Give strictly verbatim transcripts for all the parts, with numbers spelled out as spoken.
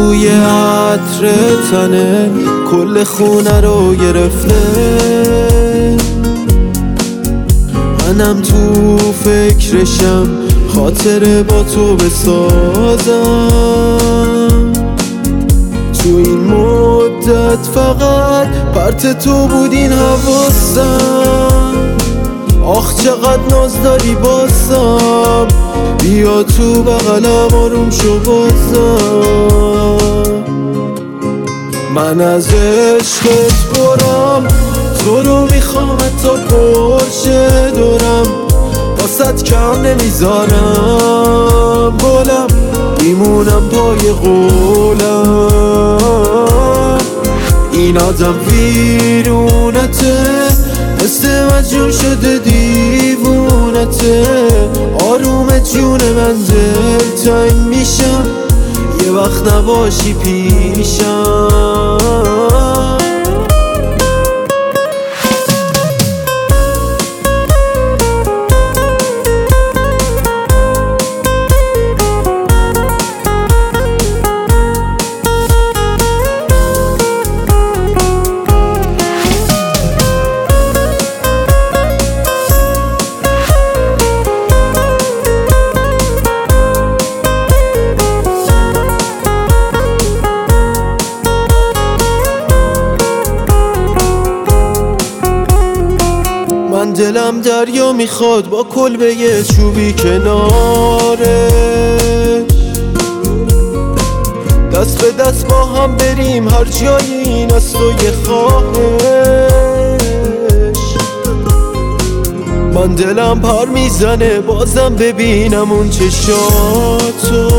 بوی عطر تنه کل خونه رو گرفته، منم تو فکرشم خاطره با تو بسازم. تو این مدت فقط پرت تو بود این حواسم. آخ چقدر ناز داری بازم، بیا تو بغلم آروم شو بازم. من از عشقت برم، تو رو میخوام تا پرشه دورم، واسد کم نمیذارم گلم، میمونم پای قولم. این آدم ویرونته، مثل مجنون شده دیوونته. آروم جون من دلتنگ میشم، یه وقت نباشی پیشم. من دلم دریا میخواد با کلبه یه چوبی کنارش، دست به دست با هم بریم هر جای این است و یه خواهش. من دلم پر میزنه بازم ببینم اون چشاتو،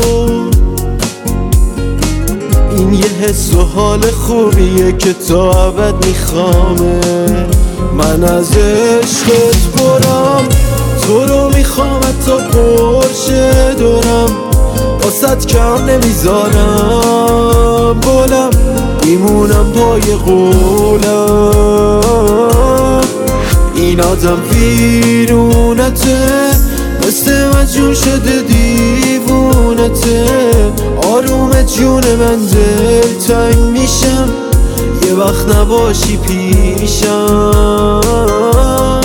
این یه حس و حال خوبیه که تا ابد میخوامه. من از عشقت برم، تو رو میخوام تا پرشه دورم، واسد کم نمیذارم گلم، میمونم پای قولم. این آدم ویرونته، مثل مجنون شده دیوونته. آروم جون من دلتنگ میشم، یه وقت نباشی پیشم.